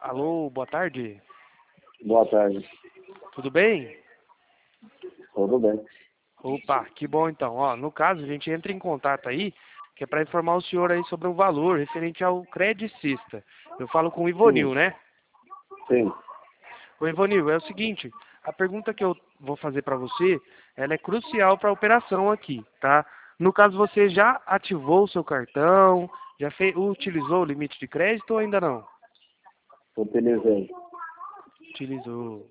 Alô, boa tarde. Boa tarde. Tudo bem? Tudo bem. Opa, que bom então. Ó, no caso, a gente entra em contato aí, que é para informar o senhor aí sobre o valor referente ao Credicista. Eu falo com o Ivonil, Sim, né? sim. Ô Ivonil, é o seguinte, a pergunta que eu vou fazer para você, ela é crucial para a operação aqui, tá? No caso, você já ativou o seu cartão, já utilizou o limite de crédito ou ainda não? Utilizei. Utilizou.